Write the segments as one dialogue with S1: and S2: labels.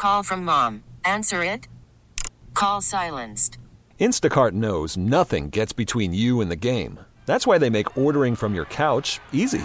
S1: Call from mom. Answer it. Call silenced.
S2: Instacart knows nothing gets between you and the game. That's why they make ordering from your couch easy.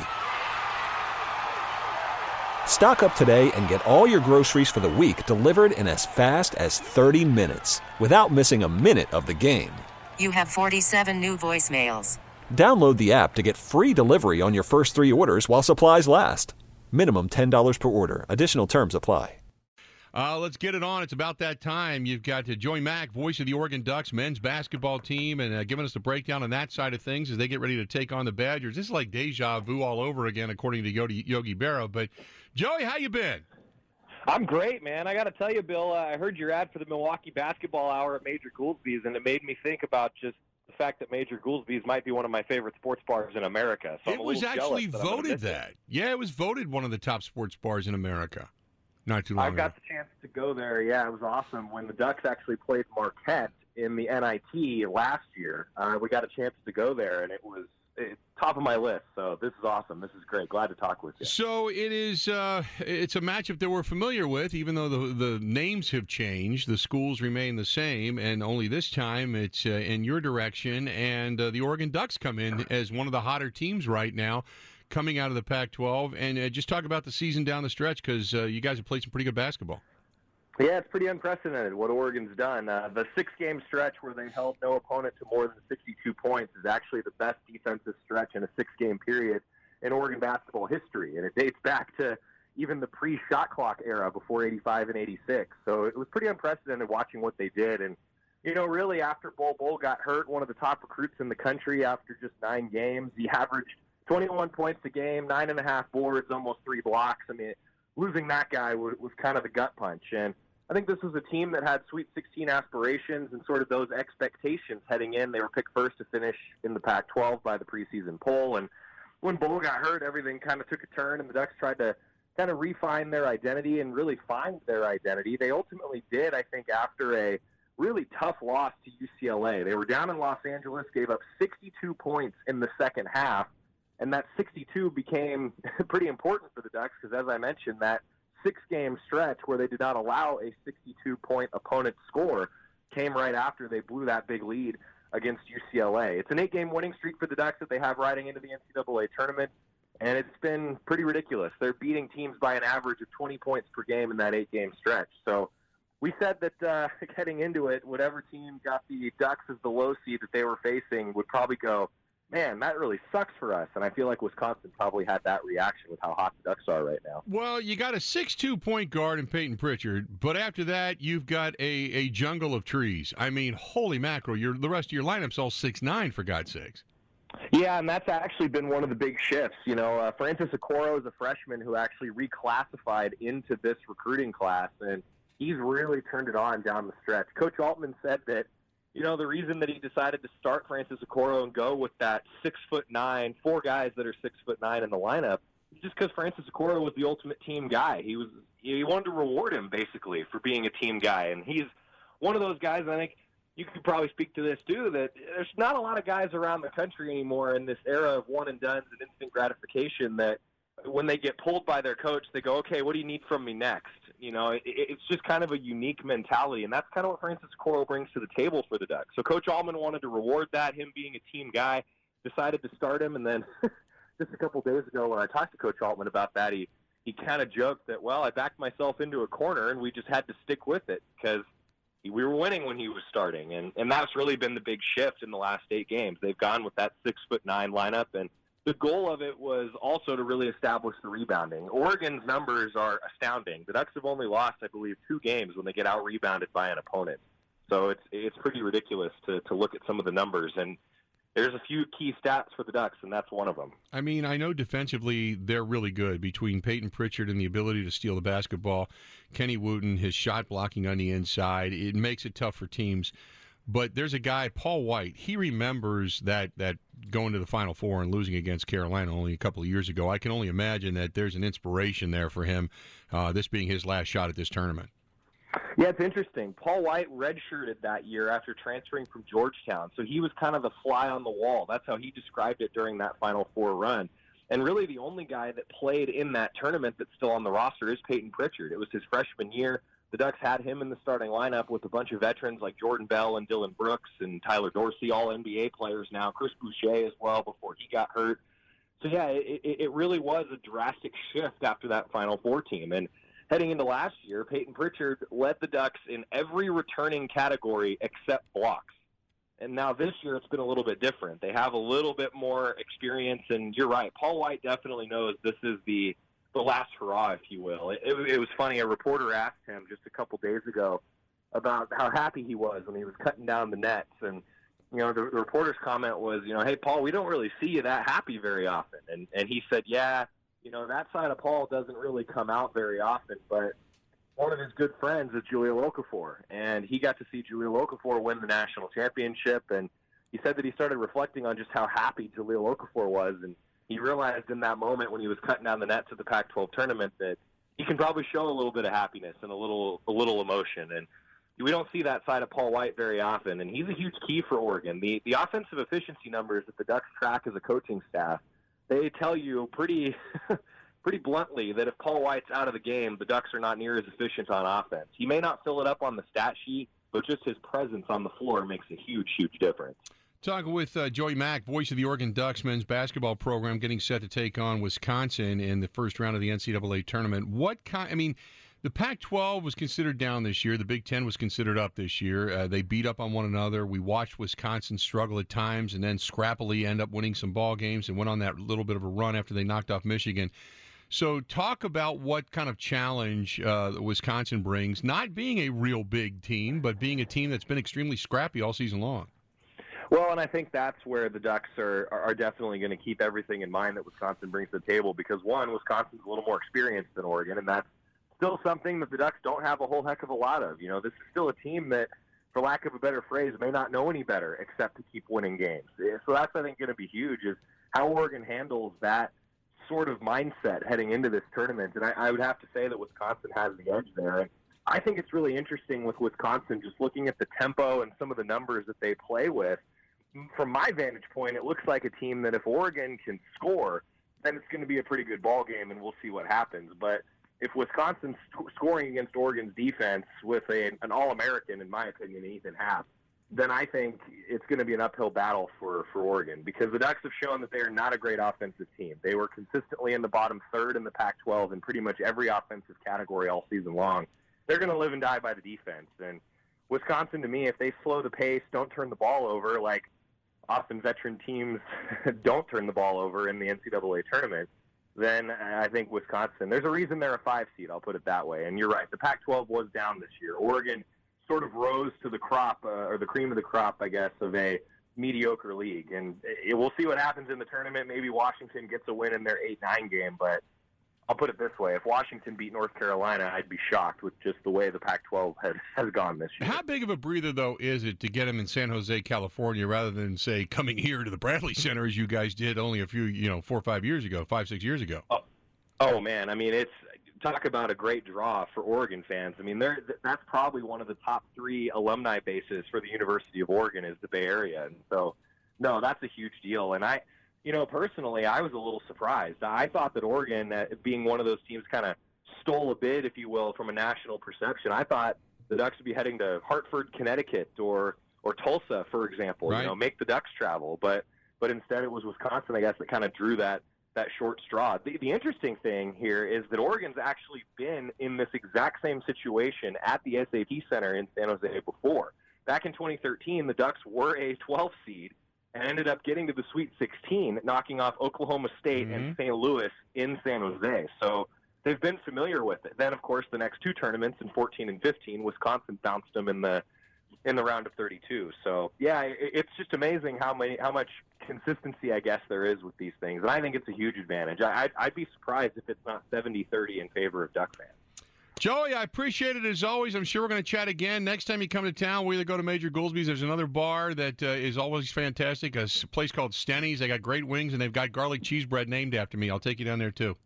S2: Stock up today and get all your groceries for the week delivered in as fast as 30 minutes without missing a minute of the game.
S1: You have 47 new voicemails.
S2: Download the app to get free delivery on your first 3 orders while supplies last. Minimum $10 per order. Additional terms apply.
S3: Let's get it on. It's about that time. You've got Joey Mack, voice of the Oregon Ducks men's basketball team, and giving us the breakdown on that side of things as they get ready to take on the Badgers. This is like deja vu all over again, according to Yogi Berra. But, Joey, how you been?
S4: I'm great, man. I got to tell you, Bill, I heard your ad for the Milwaukee Basketball Hour at Major Goolsby's, and it made me think about just the fact that Major Goolsby's might be one of my favorite sports bars in America. So
S3: it was actually voted that. Yeah, it was voted one of the top sports bars in America. Not too long ago.
S4: I got the chance to go there. Yeah, it was awesome. When the Ducks actually played Marquette in the NIT last year, we got a chance to go there, and it's top of my list. So this is awesome. This is great. Glad to talk with you.
S3: So it is. It's a matchup that we're familiar with, even though the names have changed. The schools remain the same, and only this time it's in your direction. And the Oregon Ducks come in as one of the hotter teams right now, coming out of the Pac-12, and just talk about the season down the stretch, because you guys have played some pretty good basketball.
S4: Yeah, it's pretty unprecedented what Oregon's done. The 6-game stretch where they held no opponent to more than 62 points is actually the best defensive stretch in a 6-game period in Oregon basketball history, and it dates back to even the pre-shot clock era before 85 and 86. So it was pretty unprecedented watching what they did, and really after Bol got hurt, one of the top recruits in the country after just 9 games, he averaged 21 points a game, 9.5 boards, almost 3 blocks. I mean, losing that guy was kind of a gut punch. And I think this was a team that had Sweet 16 aspirations and sort of those expectations heading in. They were picked first to finish in the Pac-12 by the preseason poll. And when Bol got hurt, everything kind of took a turn, and the Ducks tried to kind of refine their identity and really find their identity. They ultimately did, I think, after a really tough loss to UCLA. They were down in Los Angeles, gave up 62 points in the second half. And that 62 became pretty important for the Ducks because, as I mentioned, that 6-game stretch where they did not allow a 62-point opponent score came right after they blew that big lead against UCLA. It's an 8-game winning streak for the Ducks that they have riding into the NCAA tournament, and it's been pretty ridiculous. They're beating teams by an average of 20 points per game in that 8-game stretch. So we said that heading into it, whatever team got the Ducks as the low seed that they were facing would probably go, man, that really sucks for us. And I feel like Wisconsin probably had that reaction with how hot the Ducks are right now.
S3: Well, you got a 6'2" point guard in Peyton Pritchard, but after that, you've got a jungle of trees. I mean, holy mackerel, the rest of your lineup's all 6'9", for God's sakes.
S4: Yeah, and that's actually been one of the big shifts. Francis Okoro is a freshman who actually reclassified into this recruiting class, and he's really turned it on down the stretch. Coach Altman said that the reason that he decided to start Francis Okoro and go with that 6'9", 4 guys that are 6'9" in the lineup is just because Francis Okoro was the ultimate team guy. He wanted to reward him basically for being a team guy, and he's one of those guys. I think you could probably speak to this too. That there's not a lot of guys around the country anymore in this era of one and dones and instant gratification that when they get pulled by their coach, they go, okay, what do you need from me next? It's just kind of a unique mentality, and that's kind of what Francis Okoro brings to the table for the Ducks. So Coach Allman wanted to reward that, him being a team guy, decided to start him, and then just a couple days ago when I talked to Coach Altman about that, he kind of joked that, well, I backed myself into a corner, and we just had to stick with it because we were winning when he was starting, and that's really been the big shift in the last 8 games. They've gone with that 6'9" lineup, and the goal of it was also to really establish the rebounding. Oregon's numbers are astounding. The Ducks have only lost, I believe, 2 games when they get out-rebounded by an opponent. So it's pretty ridiculous to look at some of the numbers. And there's a few key stats for the Ducks, and that's one of them.
S3: I mean, I know defensively they're really good between Peyton Pritchard and the ability to steal the basketball. Kenny Wooten, his shot blocking on the inside, it makes it tough for teams. But there's a guy, Paul White, he remembers that going to the Final Four and losing against Carolina only a couple of years ago. I can only imagine that there's an inspiration there for him, this being his last shot at this tournament.
S4: Yeah, it's interesting. Paul White redshirted that year after transferring from Georgetown, so he was kind of the fly on the wall. That's how he described it during that Final Four run. And really the only guy that played in that tournament that's still on the roster is Peyton Pritchard. It was his freshman year. the Ducks had him in the starting lineup with a bunch of veterans like Jordan Bell and Dylan Brooks and Tyler Dorsey, all NBA players now, Chris Boucher as well before he got hurt. So, yeah, it really was a drastic shift after that Final Four team. And heading into last year, Peyton Pritchard led the Ducks in every returning category except blocks. And now this year it's been a little bit different. They have a little bit more experience, and you're right. Paul White definitely knows this is the last hurrah, if you will. It was funny. A reporter asked him just a couple days ago about how happy he was when he was cutting down the nets. And, the reporter's comment was, hey, Paul, we don't really see you that happy very often. And he said, yeah, that side of Paul doesn't really come out very often, but one of his good friends is Jahlil Okafor, and he got to see Jahlil Okafor win the national championship, and he said that he started reflecting on just how happy Jahlil Okafor was, and he realized in that moment when he was cutting down the nets at the Pac-12 tournament that he can probably show a little bit of happiness and a little emotion, and we don't see that side of Paul White very often, and he's a huge key for Oregon. The offensive efficiency numbers that the Ducks track as a coaching staff, they tell you pretty bluntly that if Paul White's out of the game, the Ducks are not near as efficient on offense. He may not fill it up on the stat sheet, but just his presence on the floor makes a huge, huge difference.
S3: Talking with Joey Mack, voice of the Oregon Ducks men's basketball program, getting set to take on Wisconsin in the first round of the NCAA tournament. The Pac-12 was considered down this year. The Big Ten was considered up this year. They beat up on one another. We watched Wisconsin struggle at times and then scrappily end up winning some ball games and went on that little bit of a run after they knocked off Michigan. So talk about what kind of challenge Wisconsin brings, not being a real big team, but being a team that's been extremely scrappy all season long.
S4: Well, and I think that's where the Ducks are definitely going to keep everything in mind that Wisconsin brings to the table because, one, Wisconsin's a little more experienced than Oregon, and that's still something that the Ducks don't have a whole heck of a lot of. This is still a team that, for lack of a better phrase, may not know any better except to keep winning games. So that's, I think, going to be huge is how Oregon handles that sort of mindset heading into this tournament. And I would have to say that Wisconsin has the edge there. And I think it's really interesting with Wisconsin, just looking at the tempo and some of the numbers that they play with. From my vantage point, it looks like a team that if Oregon can score, then it's going to be a pretty good ball game, and we'll see what happens. But if Wisconsin's scoring against Oregon's defense with an All-American, in my opinion, Ethan Happ, then I think it's going to be an uphill battle for Oregon because the Ducks have shown that they are not a great offensive team. They were consistently in the bottom third in the Pac-12 in pretty much every offensive category all season long. They're going to live and die by the defense. And Wisconsin, to me, if they slow the pace, don't turn the ball over, like often veteran teams don't turn the ball over in the NCAA tournament, then I think Wisconsin, there's a reason they're a 5 seed, I'll put it that way. And you're right, the Pac-12 was down this year. Oregon sort of rose to the crop, or the cream of the crop, I guess, of a mediocre league. And we'll see what happens in the tournament. Maybe Washington gets a win in their 8-9 game, but I'll put it this way. If Washington beat North Carolina, I'd be shocked with just the way the Pac-12 has gone this year.
S3: How big of a breather, though, is it to get them in San Jose, California, rather than, say, coming here to the Bradley Center as you guys did only a few, 4 or 5 years ago, 5-6 years ago?
S4: Oh, man. I mean, it's talk about a great draw for Oregon fans. I mean, that's probably one of the top 3 alumni bases for the University of Oregon is the Bay Area. And so, no, that's a huge deal. And personally, I was a little surprised. I thought that Oregon, being one of those teams, kind of stole a bid, if you will, from a national perception. I thought the Ducks would be heading to Hartford, Connecticut, or Tulsa, for example,
S3: right.
S4: Make the Ducks travel. But instead it was Wisconsin, I guess, that kind of drew that short straw. The interesting thing here is that Oregon's actually been in this exact same situation at the SAP Center in San Jose before. Back in 2013, the Ducks were a 12 seed and ended up getting to the Sweet 16, knocking off Oklahoma State and St. Louis in San Jose. So they've been familiar with it. Then, of course, the next 2 tournaments in 14 and 15, Wisconsin bounced them in the round of 32. So, yeah, it's just amazing how much consistency, I guess, there is with these things. And I think it's a huge advantage. I'd be surprised if it's not 70-30 in favor of Duck fans.
S3: Joey, I appreciate it as always. I'm sure we're going to chat again. Next time you come to town, we either go to Major Goolsby's. There's another bar that is always fantastic, a place called Stenny's. They got great wings, and they've got garlic cheese bread named after me. I'll take you down there, too.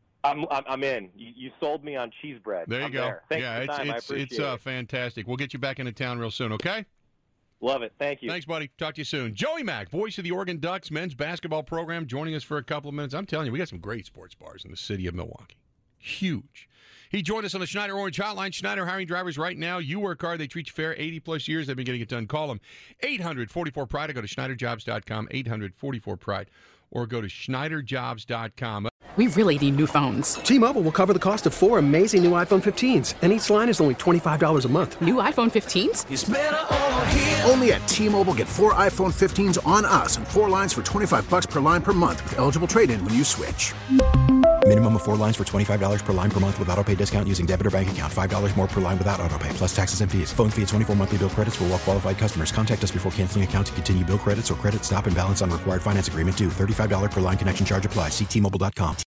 S4: I'm in. You sold me on cheese bread.
S3: There you go.
S4: There. Thanks for the time. I appreciate it.
S3: Fantastic. We'll get you back into town real soon, okay?
S4: Love it. Thank you.
S3: Thanks, buddy. Talk to you soon. Joey Mack, voice of the Oregon Ducks men's basketball program, joining us for a couple of minutes. I'm telling you, we got some great sports bars in the city of Milwaukee. Huge. He joined us on the Schneider Orange Hotline. Schneider hiring drivers right now. You work hard. They treat you fair. 80-plus years. They've been getting it done. Call them. 844-PRIDE. Or go to SchneiderJobs.com. 844-PRIDE. Or go to SchneiderJobs.com.
S5: We really need new phones.
S6: T-Mobile will cover the cost of 4 amazing new iPhone 15s, and each line is only $25 a month.
S5: New iPhone 15s?
S7: It's better over here. Only at T-Mobile, get 4 iPhone 15s on us and 4 lines for $25 per line per month with eligible trade-in when you switch.
S8: Minimum of 4 lines for $25 per line per month with autopay discount using debit or bank account. $5 more per line without autopay, plus taxes and fees. Phone fee at 24 monthly bill credits for well-qualified customers. Contact us before canceling account to continue bill credits or credit stop and balance on required finance agreement due. $35 per line connection charge applies. See T-Mobile.com.